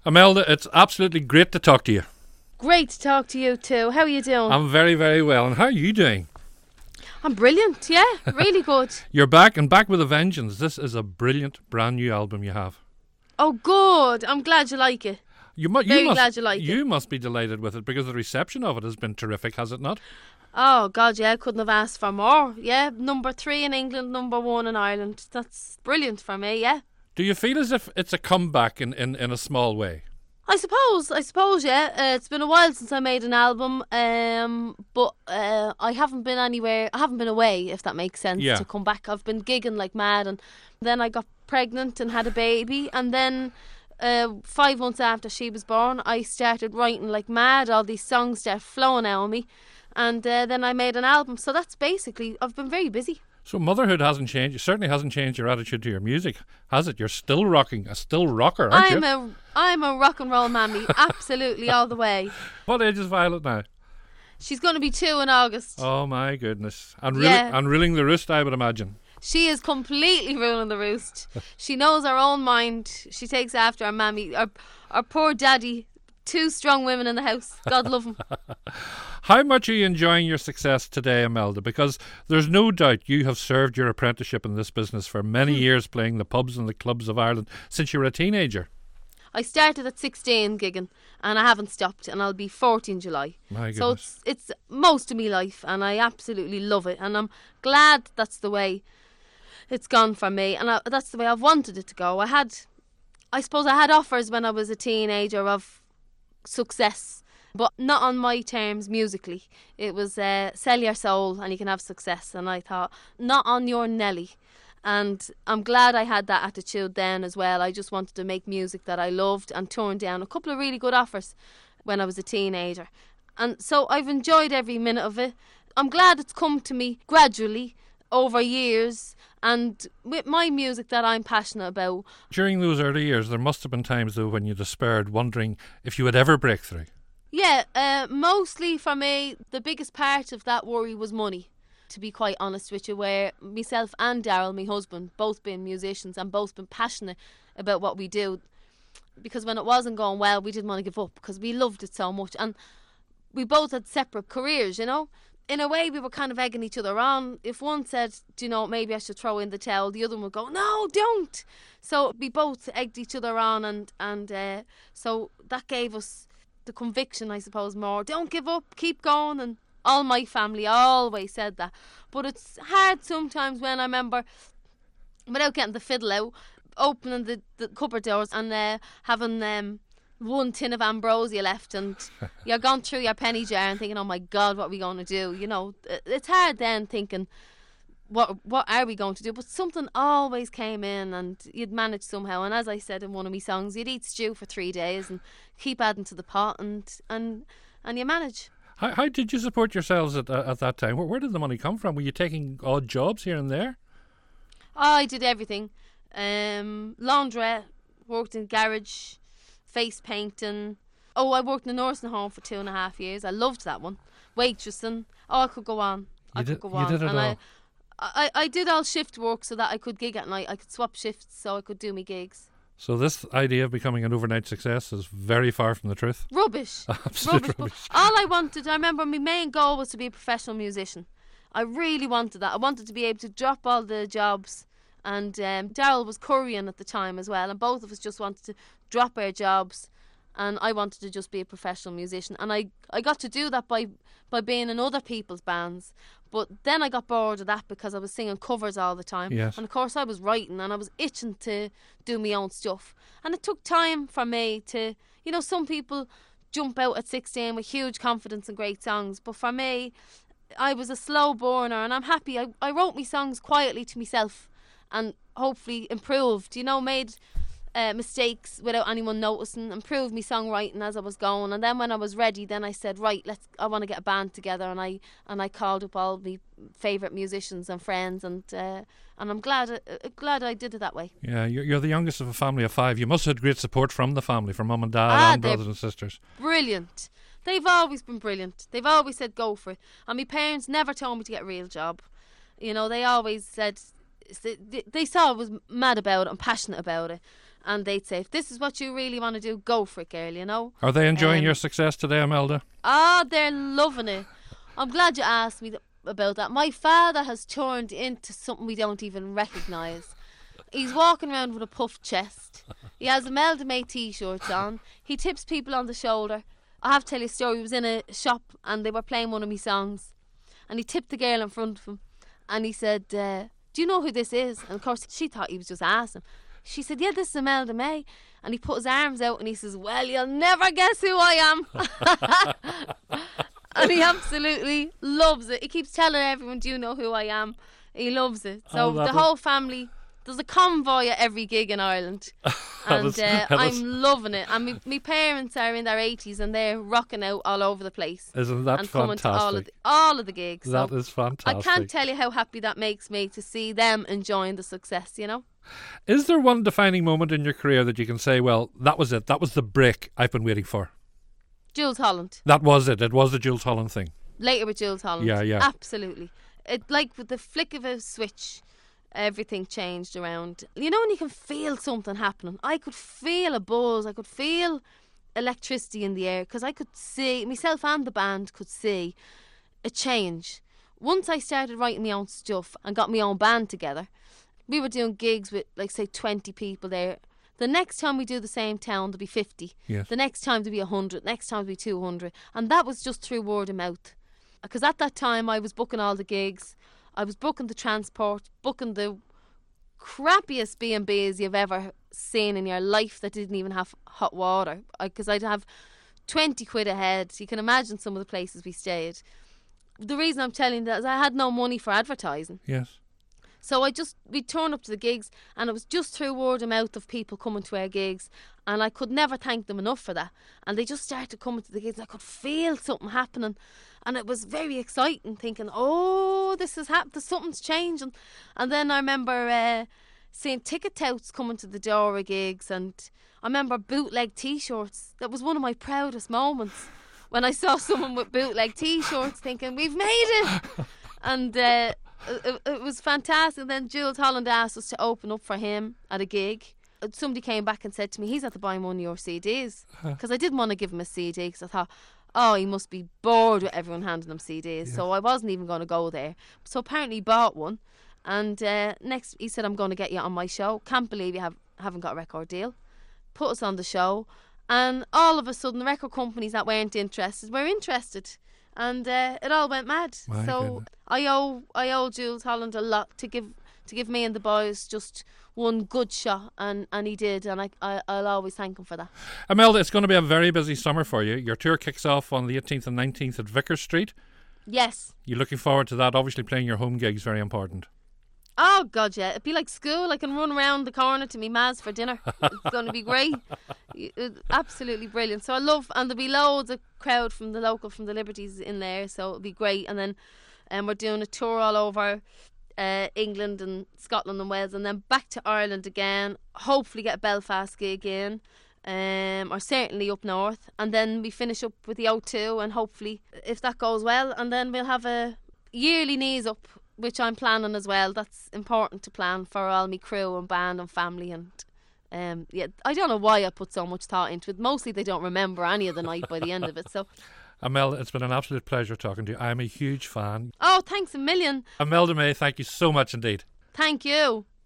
Imelda, it's absolutely great to talk to you. Great to talk to you too. How are you doing? I'm very, very well. And how are you doing? I'm brilliant, yeah. Really good. You're back and back with a vengeance. This is a brilliant, brand new album you have. Oh, good. I'm glad you like it. Glad you like it. You must be delighted with it because the reception of it has been terrific, has it not? Oh, God, yeah. I couldn't have asked for more. Yeah, number 3 in England, number 1 in Ireland. That's brilliant for me, yeah. Do you feel as if it's a comeback in a small way? I suppose, yeah. It's been a while since I made an album, but I haven't been anywhere. I haven't been away, if that makes sense, to come back. I've been gigging like mad, and then I got pregnant and had a baby, and then 5 months after she was born, I started writing like mad. All these songs started flowing out of me, and then I made an album. So that's basically, I've been very busy. So motherhood hasn't changed. It certainly hasn't changed your attitude to your music, has it? You're still rocking, a still rocker, aren't you? I'm a rock and roll mammy, absolutely all the way. What age is Violet now? She's going to be 2 in August. Oh my goodness! And ruling the roost, I would imagine. She is completely ruling the roost. She knows her own mind. She takes after her mammy. Our poor daddy. 2 strong women in the house. God love them. How much are you enjoying your success today, Imelda? Because there's no doubt you have served your apprenticeship in this business for many years, playing the pubs and the clubs of Ireland since you were a teenager. I started at 16 gigging, and I haven't stopped, and I'll be 40 in July. My goodness. So it's most of me life, and I absolutely love it, and I'm glad that's the way it's gone for me, and that's the way I've wanted it to go. I suppose I had offers when I was a teenager of success, but not on my terms musically. It was sell your soul and you can have success, and I thought, not on your Nelly. And I'm glad I had that attitude then as well. I just wanted to make music that I loved, and turned down a couple of really good offers when I was a teenager, and so I've enjoyed every minute of it. I'm glad it's come to me gradually over years, and with my music that I'm passionate about. During those early years, there must have been times though when you despaired, wondering if you would ever break through. Yeah, mostly for me, the biggest part of that worry was money, to be quite honest with you, where myself and Daryl, my husband, both been musicians and both been passionate about what we do, because when it wasn't going well, we didn't want to give up because we loved it so much, and we both had separate careers, you know. In a way, we were kind of egging each other on. If one said, maybe I should throw in the towel, the other one would go, no, don't. So we both egged each other on, and so that gave us the conviction, I suppose, more. Don't give up, keep going. And all my family always said that. But it's hard sometimes when I remember, without getting the fiddle out, opening the cupboard doors and having 1 tin of ambrosia left, and you're going through your penny jar and thinking, oh my God, what are we going to do? It's hard then thinking, what are we going to do? But something always came in, and you'd manage somehow. And as I said in one of my songs, you'd eat stew for 3 days and keep adding to the pot, and you manage. How did you support yourselves at that time? Where did the money come from? Were you taking odd jobs here and there? I did everything. Laundrette, worked in garage, face painting. Oh, I worked in a nursing home for 2.5 years. I loved that one. Waitressing. Oh, I could go on. You did it all. I did all shift work so that I could gig at night. I could swap shifts so I could do my gigs. So this idea of becoming an overnight success is very far from the truth. Rubbish. Absolute rubbish. All I wanted, I remember my main goal was to be a professional musician. I really wanted that. I wanted to be able to drop all the jobs. And Daryl was currying at the time as well, and both of us just wanted to drop our jobs, and I wanted to just be a professional musician, and I got to do that by being in other people's bands. But then I got bored of that because I was singing covers all the time. Yes. And of course I was writing, and I was itching to do my own stuff, and it took time for me to, some people jump out at 16 with huge confidence and great songs, but for me, I was a slow burner, and I'm happy I wrote my songs quietly to myself, and hopefully improved, made mistakes without anyone noticing, improved my songwriting as I was going. And then when I was ready, then I said, right, I want to get a band together, and I called up all my favourite musicians and friends, and I'm glad I did it that way. Yeah, you're the youngest of a family of 5. You must have had great support from the family, from mum and dad and brothers and sisters. Brilliant. They've always been brilliant. They've always said go for it, and my parents never told me to get a real job. They always said, they saw I was mad about it and passionate about it, and they'd say, if this is what you really want to do, go for it, girl, you know. Are they enjoying your success today, Imelda? Ah, they're loving it. I'm glad you asked me about that. My father has turned into something we don't even recognise. He's walking around with a puffed chest. He has Imelda May t-shirts on. He tips people on the shoulder. I have to tell you a story. He was in a shop and they were playing one of my songs, and he tipped the girl in front of him, and he said, do you know who this is? And of course she thought he was just asking. She said, yeah, this is Imelda May. And he put his arms out and he says, well, you'll never guess who I am. And he absolutely loves it. He keeps telling everyone, do you know who I am? He loves it. So the whole family, there's a convoy at every gig in Ireland. And I'm loving it. And my parents are in their 80s and they're rocking out all over the place. Isn't that and fantastic? Coming to all of the gigs. That is fantastic. I can't tell you how happy that makes me to see them enjoying the success, you know. Is there one defining moment in your career that you can say, well, that was it, that was the break I've been waiting for? Jools Holland. That was it was the Jools Holland thing. Later with Jools Holland. Yeah. Absolutely. It, like with the flick of a switch, everything changed around. You know when you can feel something happening? I could feel a buzz. I could feel electricity in the air because I could see, myself and the band could see a change. Once I started writing my own stuff and got my own band together, we were doing gigs with, like, say, 20 people there. The next time we do the same town, there'll be 50. Yes. The next time there'll be 100. Next time there'll be 200. And that was just through word of mouth. Because at that time, I was booking all the gigs. I was booking the transport, booking the crappiest B&Bs you've ever seen in your life that didn't even have hot water. Because I'd have 20 quid a head. You can imagine some of the places we stayed. The reason I'm telling you that is I had no money for advertising. Yes. So we'd turn up to the gigs and it was just through word of mouth of people coming to our gigs, and I could never thank them enough for that. And they just started coming to the gigs. I could feel something happening and it was very exciting, thinking, oh, this is happening, something's changing. And then I remember seeing ticket touts coming to the door of gigs, and I remember bootleg t-shirts. That was one of my proudest moments when I saw someone with bootleg t-shirts, thinking, we've made it. And it was fantastic. And then Jools Holland asked us to open up for him at a gig. Somebody came back and said to me, he's had to buy one of your CDs, because I didn't want to give him a CD because I thought, oh, he must be bored with everyone handing him CDs. So I wasn't even going to go there. So apparently he bought one, and next he said, I'm going to get you on my show. Can't believe you haven't got a record deal. Put us on the show, and all of a sudden the record companies that weren't interested were interested. And it all went mad. My goodness. I owe Jools Holland a lot to give me and the boys just one good shot, and he did, and I'll always thank him for that. Imelda, it's going to be a very busy summer for you. Your tour kicks off on the 18th and 19th at Vickers Street. Yes. You're looking forward to that. Obviously playing your home gigs, very important. Oh God, yeah. It'd be like school. I can run around the corner to me Maz for dinner. It's going to be great. Absolutely brilliant. So I love, and there'll be loads of crowd from the Liberties in there, so it'll be great. And then we're doing a tour all over England and Scotland and Wales, and then back to Ireland again. Hopefully get a Belfast gig in, or certainly up north. And then we finish up with the O2, and hopefully, if that goes well, and then we'll have a yearly Knees Up, which I'm planning as well. That's important to plan for all my crew and band and family. And I don't know why I put so much thought into it. Mostly they don't remember any of the night by the end of it. So, Imelda, it's been an absolute pleasure talking to you. I'm a huge fan. oh, thanks a million. Imelda May, thank you so much indeed. Thank you.